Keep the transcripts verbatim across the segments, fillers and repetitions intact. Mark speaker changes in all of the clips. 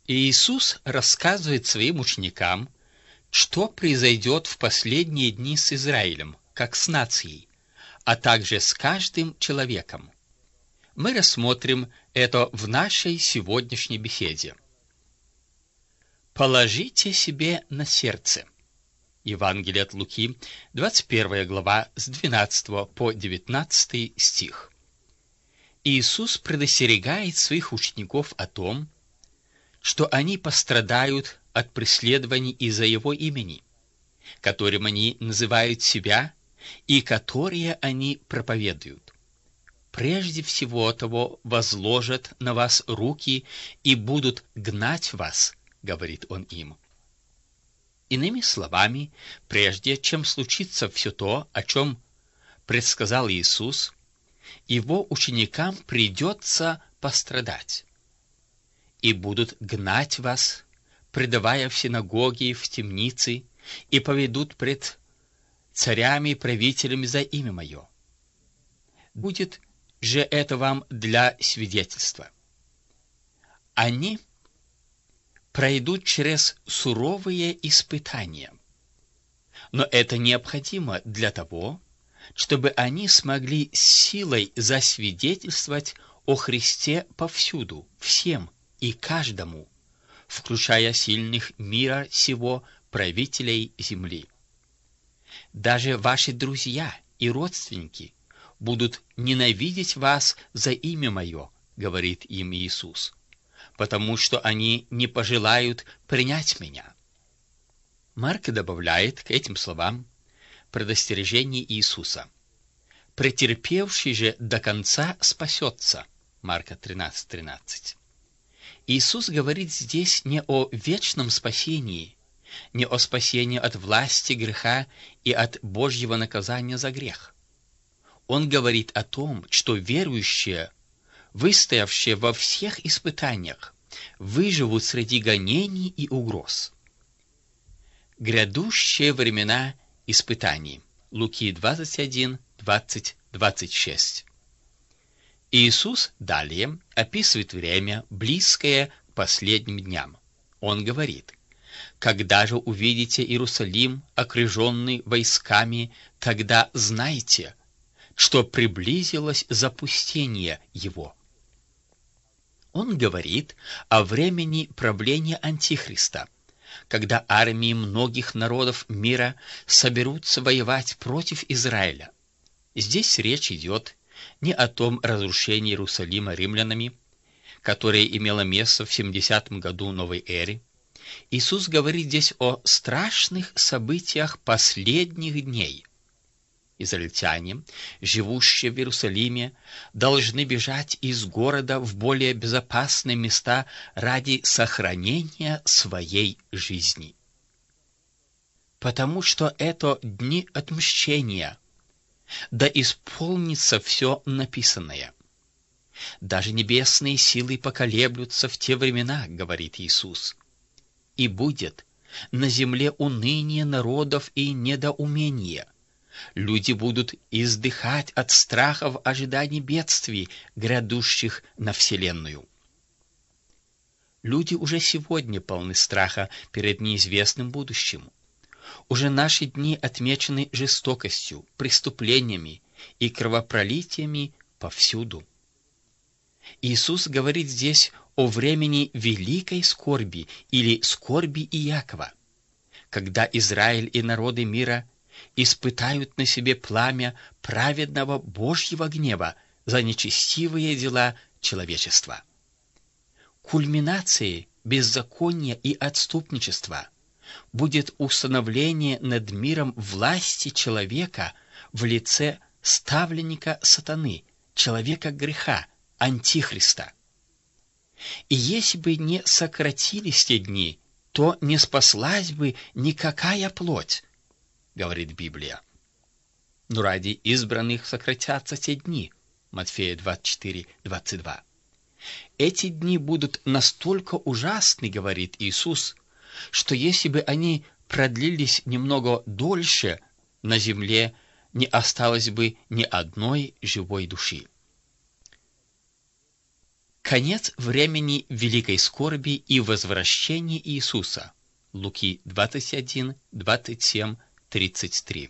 Speaker 1: Иисус рассказывает своим ученикам, что произойдет в последние дни с Израилем, как с нацией, а также с каждым человеком. Мы рассмотрим это в нашей сегодняшней беседе. Положите себе на сердце. Евангелие от Луки, двадцать первая глава, с двенадцатого по девятнадцатый стих. Иисус предостерегает своих учеников о том, что они пострадают от преследований из-за Его имени, которым они называют себя и которые они проповедуют. Прежде всего того возложат на вас руки и будут гнать вас, говорит Он им. Иными словами, прежде чем случится все то, о чем предсказал Иисус, Его ученикам придется пострадать. И будут гнать вас, предавая в синагоги, в темницы, и поведут пред царями и правителями за имя Мое. Будет же это вам для свидетельства. Они пройдут через суровые испытания, но это необходимо для того, чтобы они смогли силой засвидетельствовать о Христе повсюду, всем и каждому, включая сильных мира сего правителей земли. Даже ваши друзья и родственники будут ненавидеть вас за имя Мое, говорит им Иисус, потому что они не пожелают принять Меня. Марк добавляет к этим словам предостережение Иисуса. Претерпевший же до конца спасется. Марка тринадцать тринадцать. Иисус говорит здесь не о вечном спасении, не о спасении от власти греха и от Божьего наказания за грех. Он говорит о том, что верующие, выстоявшие во всех испытаниях, выживут среди гонений и угроз. Грядущие времена испытаний. Луки двадцать один, двадцать, двадцать шесть. Иисус далее описывает время, близкое к последним дням. Он говорит: «Когда же увидите Иерусалим, окруженный войсками, тогда знайте, что приблизилось запустение его». Он говорит о времени правления Антихриста, когда армии многих народов мира соберутся воевать против Израиля. Здесь речь идет не о том разрушении Иерусалима римлянами, которое имело место в семидесятом году новой эры. Иисус говорит здесь о страшных событиях последних дней. Израильтяне, живущие в Иерусалиме, должны бежать из города в более безопасные места ради сохранения своей жизни. Потому что это дни отмщения, да исполнится все написанное. Даже небесные силы поколеблются в те времена, говорит Иисус. И будет на земле уныние народов и недоумение. Люди будут издыхать от страха в ожидании бедствий, грядущих на вселенную. Люди уже сегодня полны страха перед неизвестным будущим. Уже наши дни отмечены жестокостью, преступлениями и кровопролитиями повсюду. Иисус говорит здесь о времени великой скорби или скорби Иакова, когда Израиль и народы мира испытают на себе пламя праведного Божьего гнева за нечестивые дела человечества. Кульминацией беззакония и отступничества будет установление над миром власти человека в лице ставленника сатаны, человека греха, Антихриста. И если бы не сократились те дни, то не спаслась бы никакая плоть, говорит Библия. Но ради избранных сократятся те дни. Матфея двадцать четыре, двадцать два. Эти дни будут настолько ужасны, говорит Иисус, что если бы они продлились немного дольше, на земле не осталось бы ни одной живой души. Конец времени великой скорби и возвращение Иисуса. Луки двадцать один, двадцать семь, тридцать три.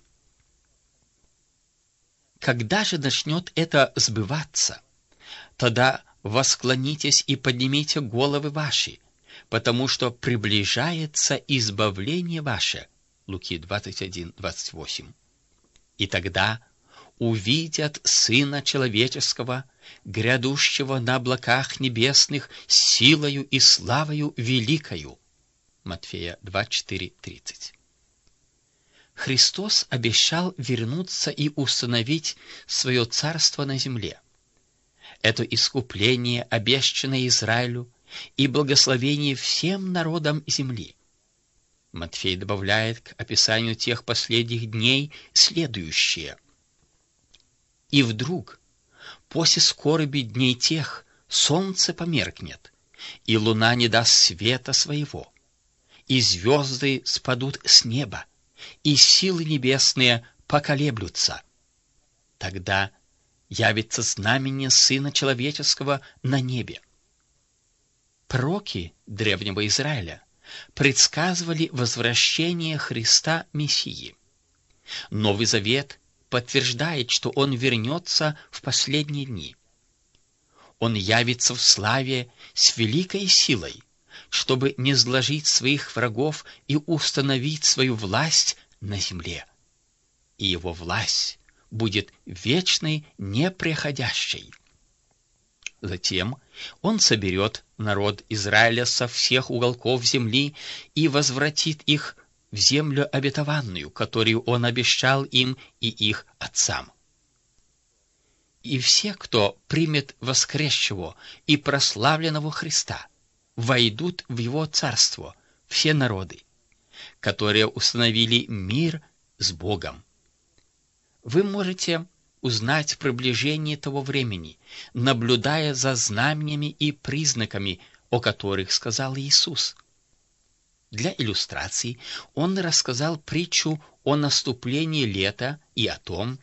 Speaker 1: Когда же начнет это сбываться, тогда восклонитесь и поднимите головы ваши, потому что приближается избавление ваше. Луки двадцать один, двадцать восемь. И тогда увидят Сына Человеческого, грядущего на облаках небесных, силою и славою великою. Матфея двадцать четыре, тридцать. Христос обещал вернуться и установить свое царство на земле. Это искупление, обещанное Израилю, и благословение всем народам земли. Матфей добавляет к описанию тех последних дней следующее. «И вдруг, после скорби дней тех, солнце померкнет, и луна не даст света своего, и звезды спадут с неба, и силы небесные поколеблются. Тогда явится знамение Сына Человеческого на небе». Пророки древнего Израиля предсказывали возвращение Христа Мессии. Новый Завет подтверждает, что Он вернется в последние дни. Он явится в славе с великой силой, чтобы низложить своих врагов и установить свою власть на земле. И Его власть будет вечной, непреходящей. Затем Он соберет народ Израиля со всех уголков земли и возвратит их в землю обетованную, которую Он обещал им и их отцам. И все, кто примет воскресшего и прославленного Христа, войдут в Его царство, все народы, которые установили мир с Богом. Вы можете узнать приближение того времени, наблюдая за знамениями и признаками, о которых сказал Иисус. Для иллюстрации Он рассказал притчу о наступлении лета и о том,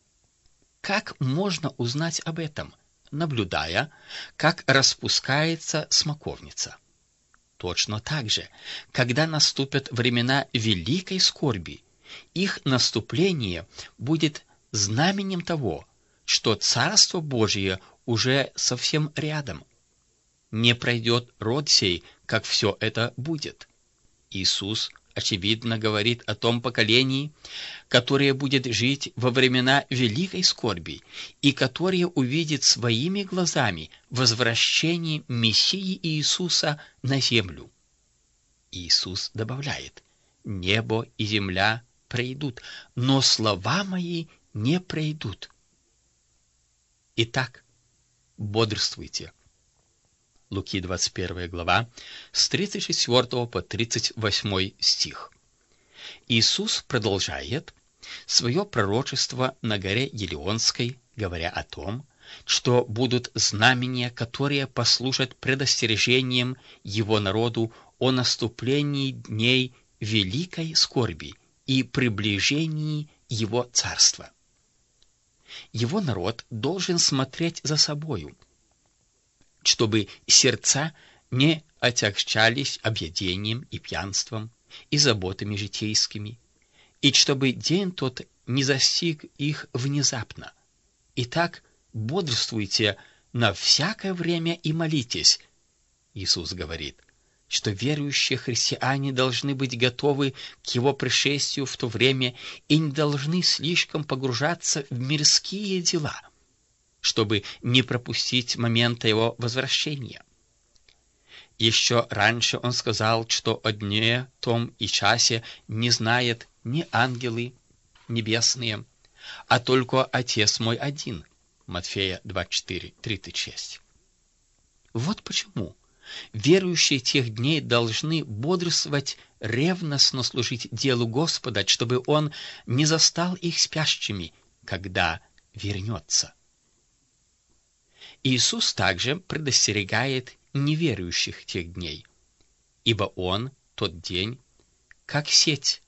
Speaker 1: как можно узнать об этом, наблюдая, как распускается смоковница. Точно так же, когда наступят времена великой скорби, их наступление будет знаменем того, что Царство Божие уже совсем рядом. Не пройдет род сей, как все это будет. Иисус, очевидно, говорит о том поколении, которое будет жить во времена великой скорби и которое увидит своими глазами возвращение Мессии Иисуса на землю. Иисус добавляет: «Небо и земля пройдут, но слова мои не пройдут». Итак, бодрствуйте. Луки двадцать первая глава, с тридцать четвёртого по тридцать восьмой стих. Иисус продолжает свое пророчество на горе Елеонской, говоря о том, что будут знамения, которые послужат предостережением Его народу о наступлении дней великой скорби и приближении Его царства. Его народ должен смотреть за собою, чтобы сердца не отягчались объедением и пьянством, и заботами житейскими, и чтобы день тот не застиг их внезапно. Итак, бодрствуйте на всякое время и молитесь. Иисус говорит, что верующие христиане должны быть готовы к Его пришествию в то время и не должны слишком погружаться в мирские дела, чтобы не пропустить момента Его возвращения. Еще раньше Он сказал, что о дне том и часе не знает ни ангелы небесные, а только Отец мой один. Матфея двадцать четыре, тридцать шесть. Вот почему верующие тех дней должны бодрствовать, ревностно служить делу Господа, чтобы Он не застал их спящими, когда вернется. Иисус также предостерегает неверующих тех дней, ибо Он, тот день, как сеть,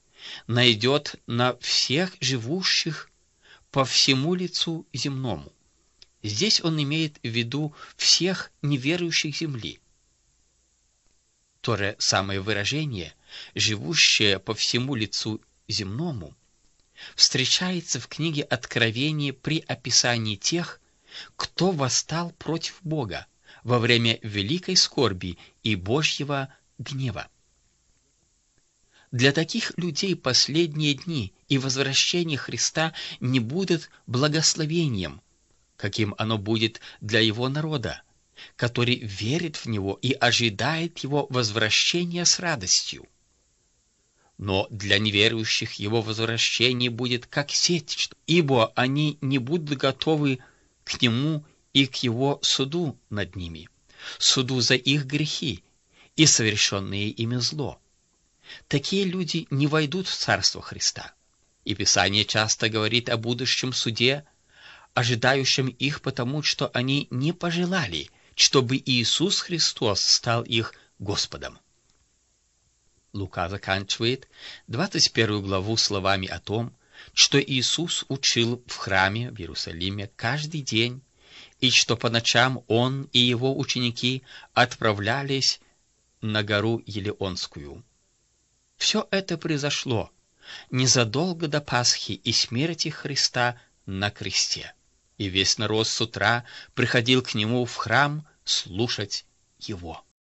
Speaker 1: найдет на всех живущих по всему лицу земному. Здесь он имеет в виду всех неверующих земли. То же самое выражение, живущее по всему лицу земному, встречается в книге Откровения при описании тех, кто восстал против Бога во время великой скорби и Божьего гнева. Для таких людей последние дни и возвращение Христа не будут благословением, каким оно будет для Его народа, который верит в Него и ожидает Его возвращения с радостью. Но для неверующих Его возвращение будет как сеть, ибо они не будут готовы к Нему и к Его суду над ними, суду за их грехи и совершенные ими зло. Такие люди не войдут в Царство Христа. И Писание часто говорит о будущем суде, ожидающем их потому, что они не пожелали, чтобы Иисус Христос стал их Господом. Лука заканчивает двадцать первую главу словами о том, что Иисус учил в храме в Иерусалиме каждый день, и что по ночам Он и Его ученики отправлялись на гору Елеонскую. Все это произошло незадолго до Пасхи и смерти Христа на кресте, и весь народ с утра приходил к Нему в храм слушать Его.